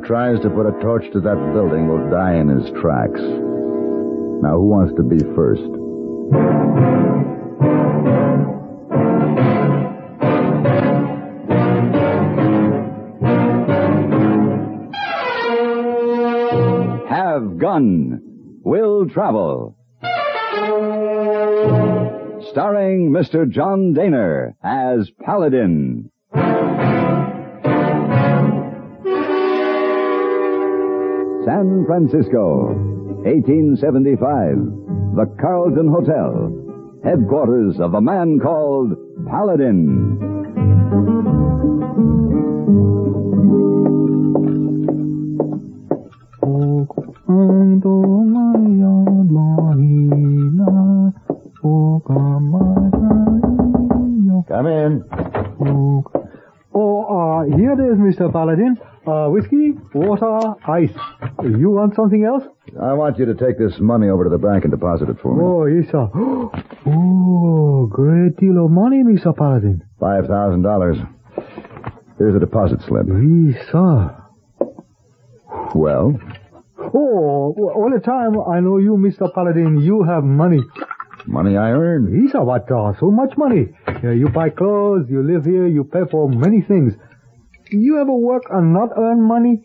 tries to put a torch to that building will die in his tracks. Now, who wants to be first? Have Gun Will Travel. Starring Mr. John Dehner as Paladin. San Francisco, 1875. The Carlton Hotel, headquarters of a man called Paladin. Come in. Here it is, Mr. Paladin. Whiskey, water, ice. You want something else? I want you to take this money over to the bank and deposit it for me. Oh, yes, sir. Oh, great deal of money, Mr. Paladin. $5,000. Here's a deposit slip. Yes, sir. Well? Oh, all the time I know you, Mr. Paladin, you have money. Money I earned. Yes, sir, what? So much money. You buy clothes, you live here, you pay for many things. You ever work and not earn money?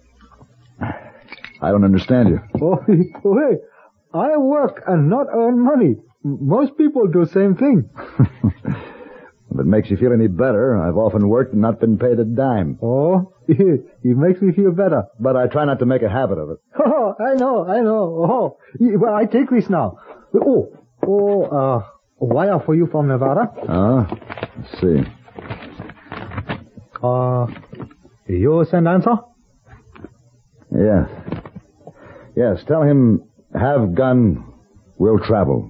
I don't understand you. Oh, hey, I work and not earn money. Most people do the same thing. If it makes you feel any better, I've often worked and not been paid a dime. Oh, it makes me feel better. But I try not to make a habit of it. Oh, I know. Oh, well, I take this now. Wire for you from Nevada. Let's see. You send answer? Yes. Yes, tell him, have gun, will travel.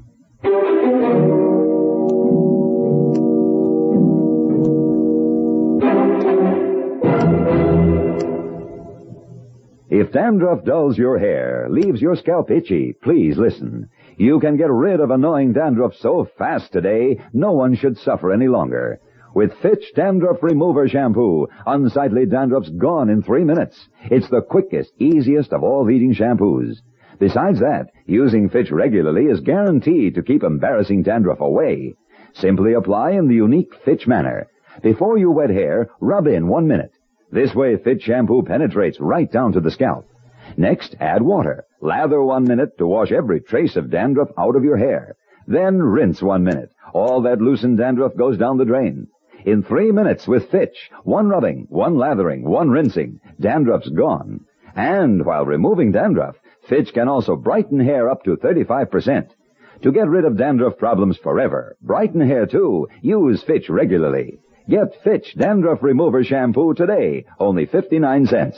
If dandruff dulls your hair, leaves your scalp itchy, please listen. You can get rid of annoying dandruff so fast today, no one should suffer any longer. With Fitch Dandruff Remover Shampoo, unsightly dandruff's gone in 3 minutes. It's the quickest, easiest of all leading shampoos. Besides that, using Fitch regularly is guaranteed to keep embarrassing dandruff away. Simply apply in the unique Fitch manner. Before you wet hair, rub in 1 minute. This way, Fitch shampoo penetrates right down to the scalp. Next, add water. Lather 1 minute to wash every trace of dandruff out of your hair. Then rinse 1 minute. All that loosened dandruff goes down the drain. In 3 minutes with Fitch, 1 rubbing, 1 lathering, 1 rinsing, dandruff's gone. And while removing dandruff, Fitch can also brighten hair up to 35%. To get rid of dandruff problems forever, brighten hair too, use Fitch regularly. Get Fitch Dandruff Remover Shampoo today, only 59 cents.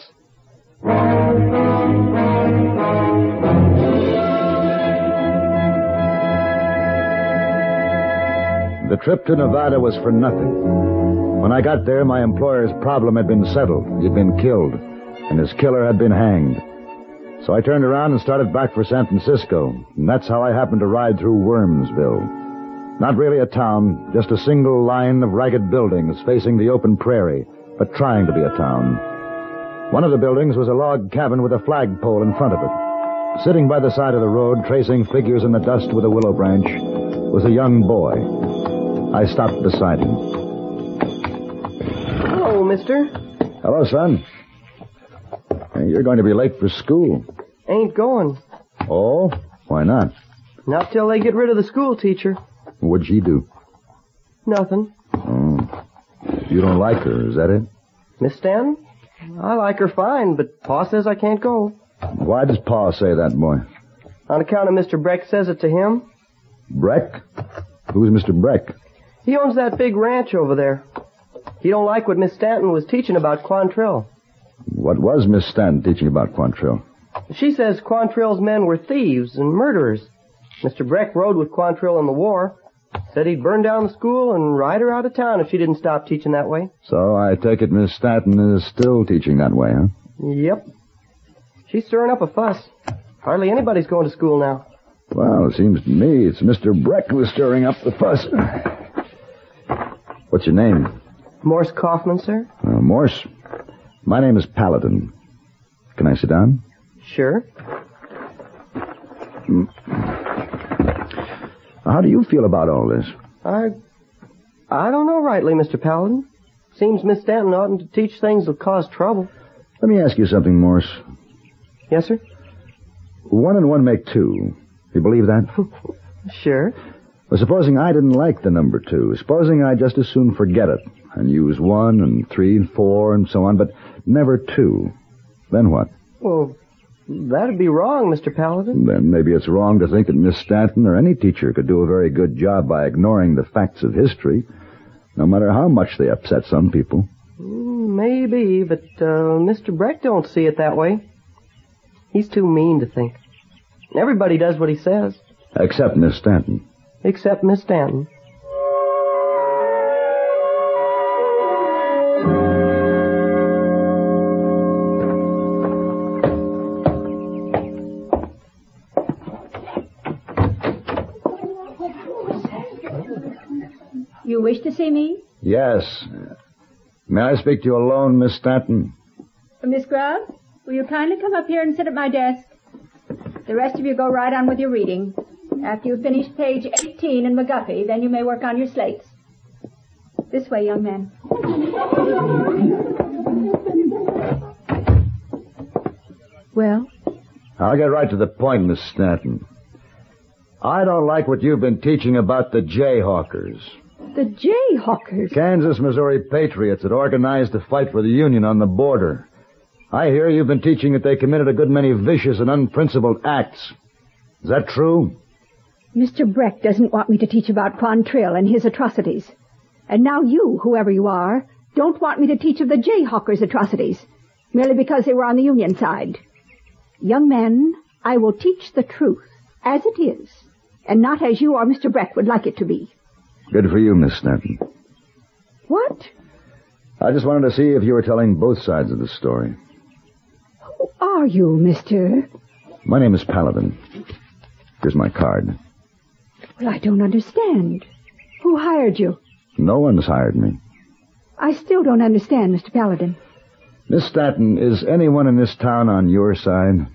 The trip to Nevada was for nothing. When I got there, my employer's problem had been settled. He'd been killed, and his killer had been hanged. So I turned around and started back for San Francisco, and that's how I happened to ride through Wormsville. Not really a town, just a single line of ragged buildings facing the open prairie, but trying to be a town. One of the buildings was a log cabin with a flagpole in front of it. Sitting by the side of the road, tracing figures in the dust with a willow branch, was a young boy. I stopped beside him. Hello, mister. Hello, son. Hey, you're going to be late for school. Ain't going. Oh? Why not? Not till they get rid of the school teacher. What'd she do? Nothing. Oh. You don't like her, is that it? Miss Stanton? I like her fine, but Pa says I can't go. Why does Pa say that, boy? On account of Mr. Breck says it to him. Breck? Who's Mr. Breck? He owns that big ranch over there. He don't like what Miss Stanton was teaching about Quantrill. What was Miss Stanton teaching about Quantrill? She says Quantrill's men were thieves and murderers. Mr. Breck rode with Quantrill in the war. Said he'd burn down the school and ride her out of town if she didn't stop teaching that way. So I take it Miss Stanton is still teaching that way, huh? Yep. She's stirring up a fuss. Hardly anybody's going to school now. Well, it seems to me it's Mr. Breck who's stirring up the fuss. What's your name? Morse Kaufman, sir. Morse. My name is Paladin. Can I sit down? Sure. How do you feel about all this? I don't know rightly, Mr. Paladin. Seems Miss Stanton oughtn't to teach things that cause trouble. Let me ask you something, Morse. Yes, sir? 1 and 1 make 2. You believe that? Sure. Well, supposing I didn't like the number 2. Supposing I just as soon forget it and use 1 and 3 and 4 and so on, but never 2. Then what? Well, that'd be wrong, Mr. Paladin. Then maybe it's wrong to think that Miss Stanton or any teacher could do a very good job by ignoring the facts of history, no matter how much they upset some people. Maybe, but Mr. Breck don't see it that way. He's too mean to think. Everybody does what he says. Except Miss Stanton. Except Miss Stanton. You wish to see me? Yes. May I speak to you alone, Miss Stanton? Miss Grubb, will you kindly come up here and sit at my desk? The rest of you go right on with your reading. After you've finished page 18 in McGuffey, then you may work on your slates. This way, young man. Well? I'll get right to the point, Miss Stanton. I don't like what you've been teaching about the Jayhawkers. The Jayhawkers? Kansas, Missouri patriots that organized to fight for the Union on the border. I hear you've been teaching that they committed a good many vicious and unprincipled acts. Is that true? Mr. Breck doesn't want me to teach about Quantrill and his atrocities. And now you, whoever you are, don't want me to teach of the Jayhawkers' atrocities, merely because they were on the Union side. Young men, I will teach the truth, as it is, and not as you or Mr. Breck would like it to be. Good for you, Miss Stanton. What? I just wanted to see if you were telling both sides of the story. Who are you, Mr.? My name is Paladin. Here's my card. Well, I don't understand. Who hired you? No one's hired me. I still don't understand, Mr. Paladin. Miss Stanton, is anyone in this town on your side?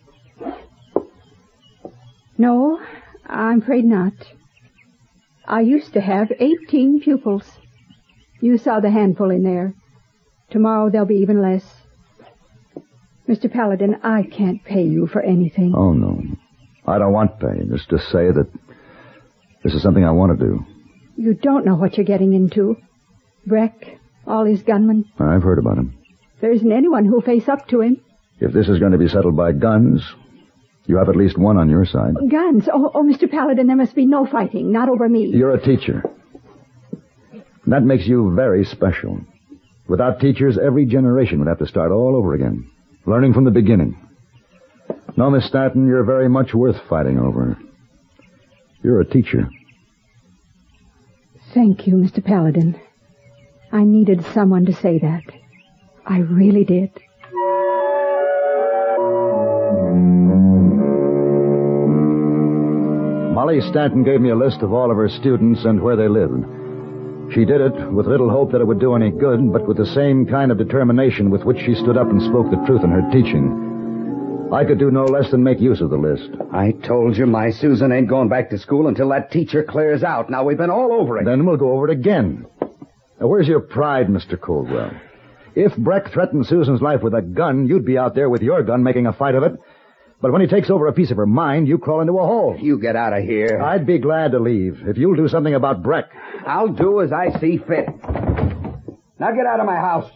No, I'm afraid not. I used to have 18 pupils. You saw the handful in there. Tomorrow there'll be even less. Mr. Paladin, I can't pay you for anything. Oh, no. I don't want pay. Just to say that this is something I want to do. You don't know what you're getting into. Breck, all his gunmen. I've heard about him. There isn't anyone who'll face up to him. If this is going to be settled by guns, you have at least one on your side. Guns? Oh, Mr. Paladin, there must be no fighting. Not over me. You're a teacher. That makes you very special. Without teachers, every generation would have to start all over again, learning from the beginning. No, Miss Stanton, you're very much worth fighting over. You're a teacher. Thank you, Mr. Paladin. I needed someone to say that. I really did. Molly Stanton gave me a list of all of her students and where they lived. She did it with little hope that it would do any good, but with the same kind of determination with which she stood up and spoke the truth in her teaching. I could do no less than make use of the list. I told you my Susan ain't going back to school until that teacher clears out. Now, we've been all over it. Then we'll go over it again. Now, where's your pride, Mr. Coldwell? If Breck threatened Susan's life with a gun, you'd be out there with your gun making a fight of it. But when he takes over a piece of her mind, you crawl into a hole. You get out of here. I'd be glad to leave if you'll do something about Breck. I'll do as I see fit. Now get out of my house.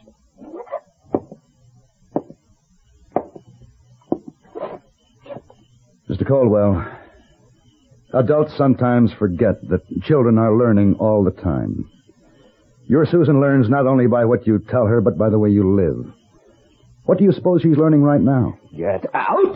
Mr. Coldwell, adults sometimes forget that children are learning all the time. Your Susan learns not only by what you tell her, but by the way you live. What do you suppose she's learning right now? Get out!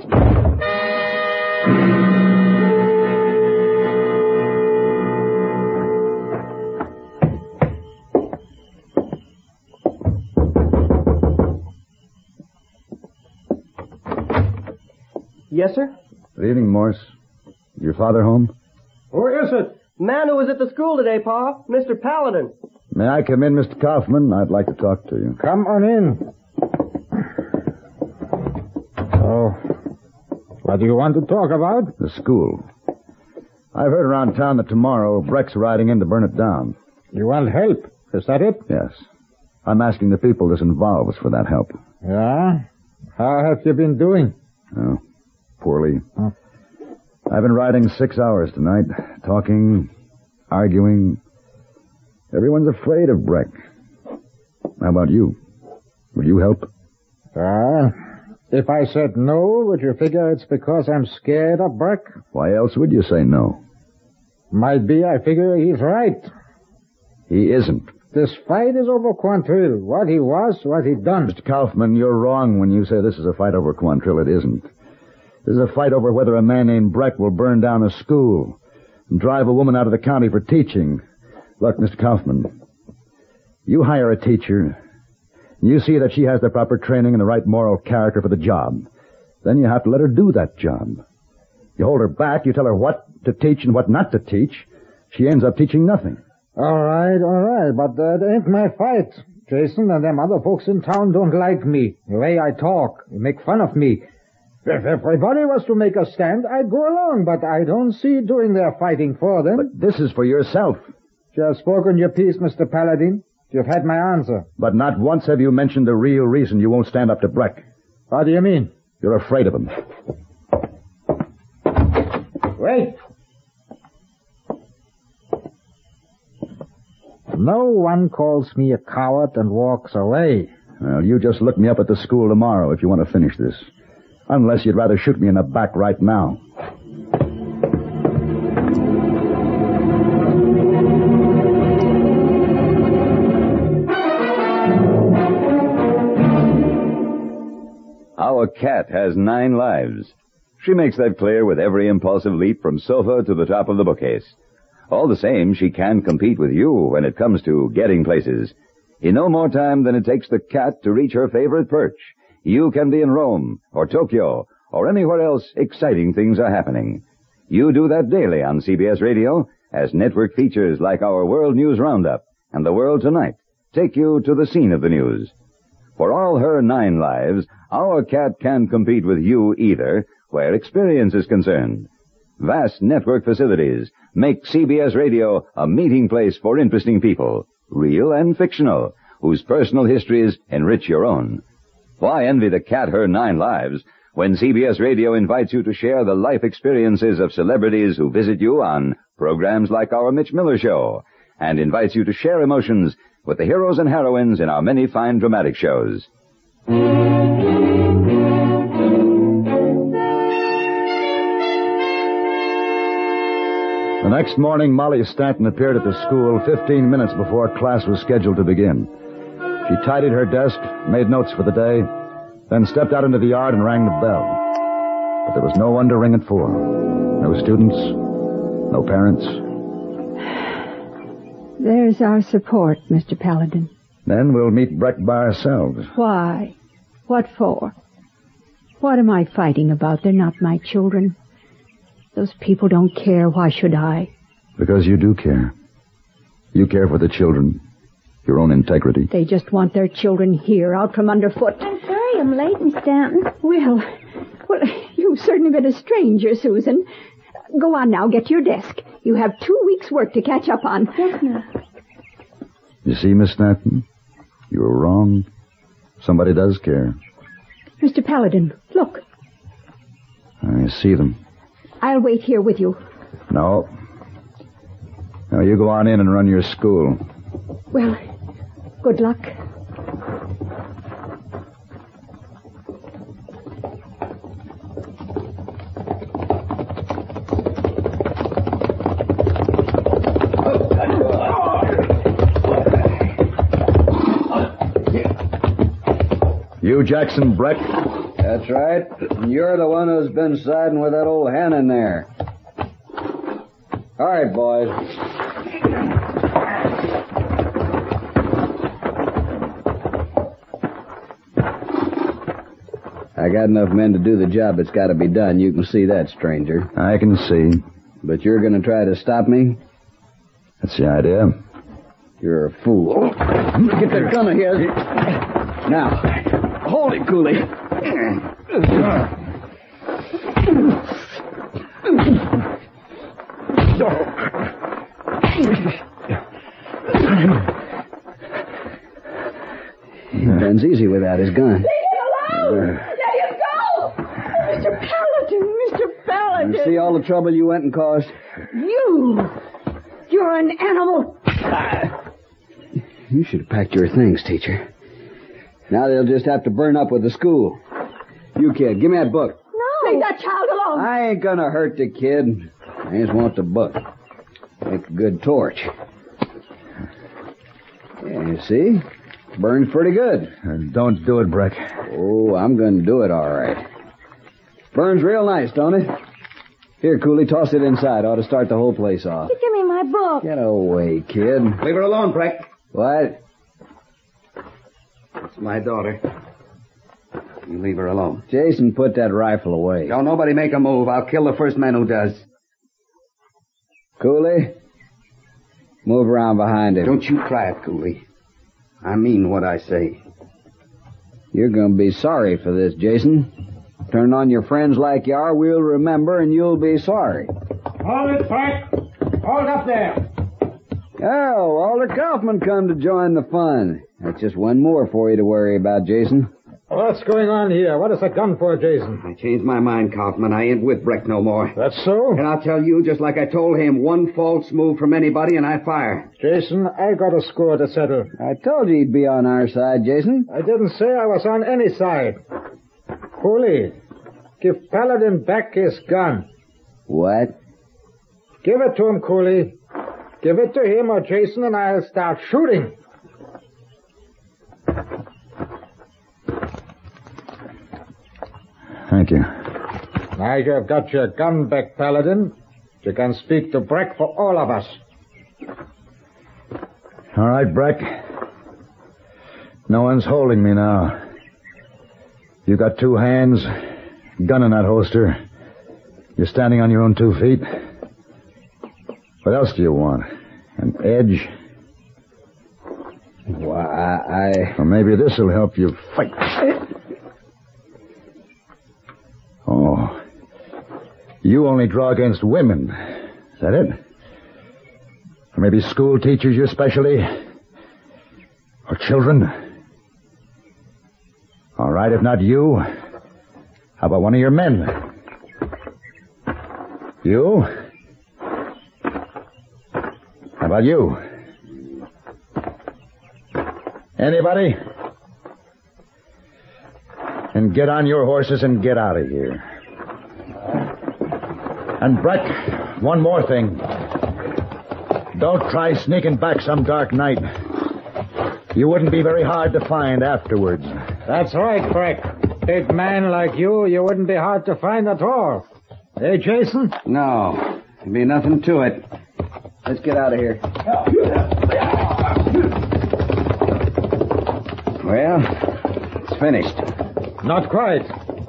Yes, sir? Good evening, Morse. Is your father home? Who is it? Man who was at the school today, Pa. Mr. Paladin. May I come in, Mr. Kaufman? I'd like to talk to you. Come on in. So, what do you want to talk about? The school. I've heard around town that tomorrow Breck's riding in to burn it down. You want help? Is that it? Yes. I'm asking the people this involves for that help. Yeah? How have you been doing? Oh, poorly. Huh? I've been riding 6 hours tonight, talking, arguing. Everyone's afraid of Breck. How about you? Will you help? If I said no, would you figure it's because I'm scared of Breck? Why else would you say no? Might be I figure he's right. He isn't. This fight is over Quantrill. What he was, what he done. Mr. Kaufman, you're wrong when you say this is a fight over Quantrill. It isn't. This is a fight over whether a man named Breck will burn down a school and drive a woman out of the county for teaching. Look, Mr. Kaufman, you hire a teacher, and you see that she has the proper training and the right moral character for the job. Then you have to let her do that job. You hold her back, you tell her what to teach and what not to teach. She ends up teaching nothing. All right, but that ain't my fight. Jason and them other folks in town don't like me. The way I talk, they make fun of me. If everybody was to make a stand, I'd go along, but I don't see doing their fighting for them. But this is for yourself. You have spoken your piece, Mr. Paladin. You've had my answer. But not once have you mentioned the real reason you won't stand up to Breck. What do you mean? You're afraid of him. Wait. No one calls me a coward and walks away. Well, you just look me up at the school tomorrow if you want to finish this. Unless you'd rather shoot me in the back right now. Our cat has 9 lives. She makes that clear with every impulsive leap from sofa to the top of the bookcase. All the same, she can compete with you when it comes to getting places. In no more time than it takes the cat to reach her favorite perch, you can be in Rome, or Tokyo, or anywhere else exciting things are happening. You do that daily on CBS Radio, as network features like our World News Roundup and The World Tonight take you to the scene of the news. For all her 9 lives, our cat can't compete with you either, where experience is concerned. Vast network facilities make CBS Radio a meeting place for interesting people, real and fictional, whose personal histories enrich your own. Why envy the cat her 9 lives when CBS Radio invites you to share the life experiences of celebrities who visit you on programs like our Mitch Miller Show, and invites you to share emotions with the heroes and heroines in our many fine dramatic shows. The next morning, Molly Stanton appeared at the school 15 minutes before class was scheduled to begin. She tidied her desk, made notes for the day, then stepped out into the yard and rang the bell. But there was no one to ring it for. No students, no parents. There's our support, Mr. Paladin. Then we'll meet Breck by ourselves. Why? What for? What am I fighting about? They're not my children. Those people don't care. Why should I? Because you do care. You care for the children, your own integrity. They just want their children here, out from underfoot. I'm sorry I'm late, Miss Stanton. Well, you've certainly been a stranger, Susan. Go on now, get to your desk. You have 2 weeks' work to catch up on. Yes, ma'am. You see, Miss Stanton? You were wrong. Somebody does care. Mr. Paladin, look. I see them. I'll wait here with you. No. No, you go on in and run your school. Well, good luck. You, Jackson Breck? That's right. You're the one who's been siding with that old hen in there. All right, boys. I got enough men to do the job that's got to be done. You can see that, stranger. I can see. But you're going to try to stop me? That's the idea. You're a fool. Get that gun of his. Now, hold it, Cooley. Ben's easy without his gun. Leave him alone! Let him go! Mr. Paladin, Mr. Paladin! You see all the trouble you went and caused? You're an animal. You should have packed your things, teacher. Now they'll just have to burn up with the school. You kid, give me that book. No. Leave that child alone. I ain't gonna hurt the kid. I just want the book. Make a good torch. Yeah, you see? Burns pretty good. Don't do it, Breck. Oh, I'm gonna do it all right. Burns real nice, don't it? Here, Cooley, toss it inside. Ought to start the whole place off. Give me my book. Get away, kid. Leave her alone, Breck. What? It's my daughter. You leave her alone. Jason, put that rifle away. Don't nobody make a move. I'll kill the first man who does. Cooley, move around behind him. Don't you try it, Cooley. I mean what I say. You're going to be sorry for this, Jason. Turn on your friends like you are, we'll remember, and you'll be sorry. Hold it, Frank. Hold up there. Oh, Walter Kaufman come to join the fun. That's just one more for you to worry about, Jason. What's going on here? What is that gun for, Jason? I changed my mind, Kaufman. I ain't with Breck no more. That's so? And I'll tell you, just like I told him, one false move from anybody and I fire. Jason, I got a score to settle. I told you he'd be on our side, Jason. I didn't say I was on any side. Cooley, give Paladin back his gun. What? Give it to him, Cooley. Give it to him or Jason and I'll start shooting. Thank you. Now you've got your gun back, Paladin. You can speak to Breck for all of us. All right, Breck. No one's holding me now. You got two hands, gun in that holster. You're standing on your own 2 feet. What else do you want? An edge? Why, Or maybe this'll help you fight. Oh. You only draw against women. Is that it? Or maybe school teachers, your specialty? Or children? All right, if not you, how about one of your men? You? How about you? Anybody? And get on your horses and get out of here. And Breck, one more thing. Don't try sneaking back some dark night. You wouldn't be very hard to find afterwards. That's right, Breck. Big man like you wouldn't be hard to find at all. Hey, Jason? No, there'd be nothing to it. let's get out of here. Well, it's finished. Not quite.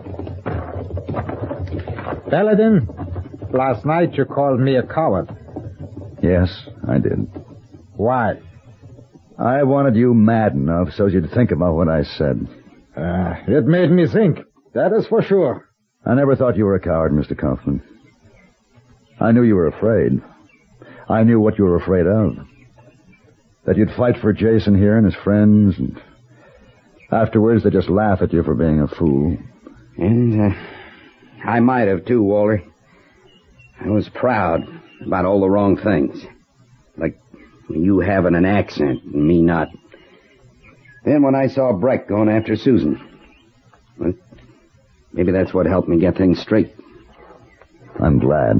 Paladin, last night you called me a coward. Yes, I did. Why? I wanted you mad enough so you'd think about what I said. It made me think. That is for sure. I never thought you were a coward, Mr. Kaufman. I knew you were afraid. I knew what you were afraid of. That you'd fight for Jason here and his friends, and afterwards they'd just laugh at you for being a fool. And I might have, too, Walter. I was proud about all the wrong things. Like you having an accent and me not. Then when I saw Breck going after Susan, well, maybe that's what helped me get things straight. I'm glad.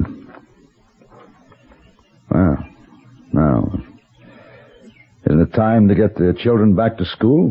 Well, now, isn't it time to get the children back to school?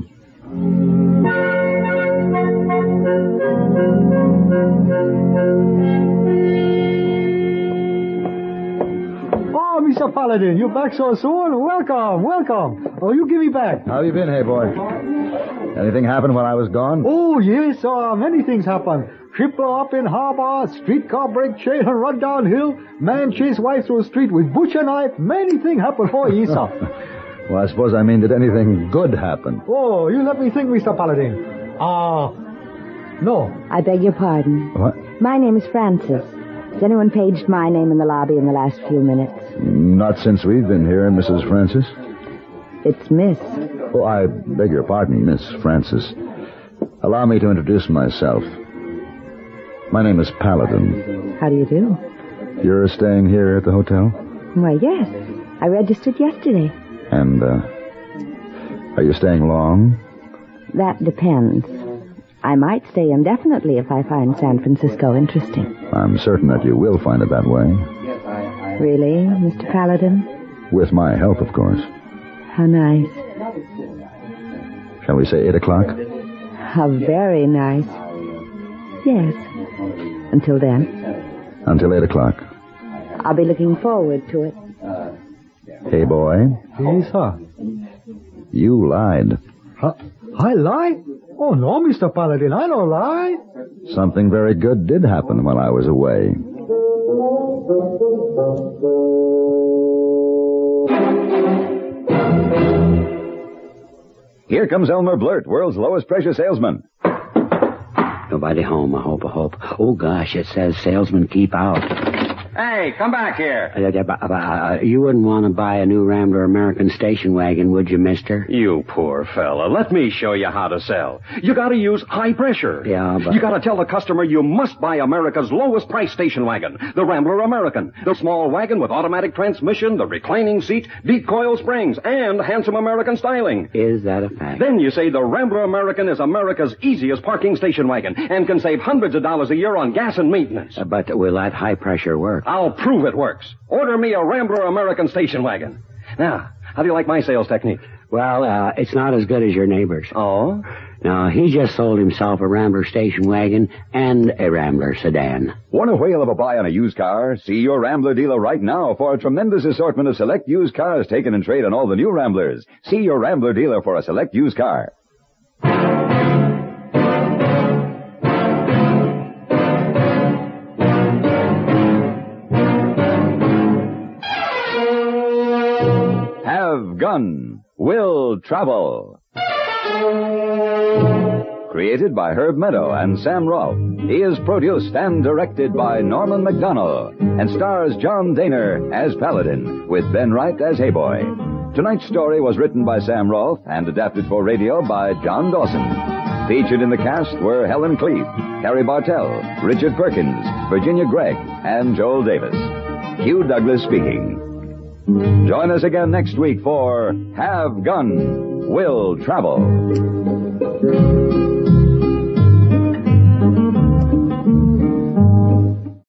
Oh, Mr. Paladin, you're back so soon? Welcome, welcome. Oh, you give me back. How have you been, hey boy? Anything happened while I was gone? Oh, yes, many things happen. Ship blow up in harbor, streetcar break chain and run downhill, man chase wife through the street with butcher knife. Many things happen for you, sir. Well, I suppose I mean, did anything good happen? Oh, you let me think, Mr. Paladin. No. I beg your pardon. What? My name is Frances. Has anyone paged my name in the lobby in the last few minutes? Not since we've been here, Mrs. Francis. It's Miss. Oh, I beg your pardon, Miss Francis. Allow me to introduce myself. My name is Paladin. How do you do? You're staying here at the hotel? Why, yes. I registered yesterday. And, are you staying long? That depends. I might stay indefinitely if I find San Francisco interesting. I'm certain that you will find it that way. Really, Mr. Paladin? With my help, of course. How nice. Shall we say 8 o'clock? How very nice. Yes. Until then? Until 8 o'clock. I'll be looking forward to it. Hey, boy. Yes, sir. You lied. I lie? Oh, no, Mr. Paladin, I don't lie. Something very good did happen while I was away. Here comes Elmer Blurt, world's lowest pressure salesman. Nobody home, I hope. Oh, gosh, it says salesman keep out. Hey, come back here. You wouldn't want to buy a new Rambler American station wagon, would you, mister? You poor fella. Let me show you how to sell. You gotta use high pressure. Yeah, but... You gotta tell the customer you must buy America's lowest price station wagon, the Rambler American. The small wagon with automatic transmission, the reclining seat, deep coil springs, and handsome American styling. Is that a fact? Then you say the Rambler American is America's easiest parking station wagon and can save hundreds of dollars a year on gas and maintenance. But will that high pressure work? I'll prove it works. Order me a Rambler American station wagon. Now, how do you like my sales technique? Well, it's not as good as your neighbor's. Oh? No, he just sold himself a Rambler station wagon and a Rambler sedan. Want a whale of a buy on a used car? See your Rambler dealer right now for a tremendous assortment of select used cars taken in trade on all the new Ramblers. See your Rambler dealer for a select used car. Have Gun Will Travel. Created by Herb Meadow and Sam Rolfe. He is produced and directed by Norman McDonnell and stars John Daner as Paladin with Ben Wright as Hey Boy. Tonight's story was written by Sam Rolfe and adapted for radio by John Dawson. Featured in the cast were Helen Cleave, Carrie Bartell, Richard Perkins, Virginia Gregg, and Joel Davis. Hugh Douglas speaking. Join us again next week for Have Gun Will Travel.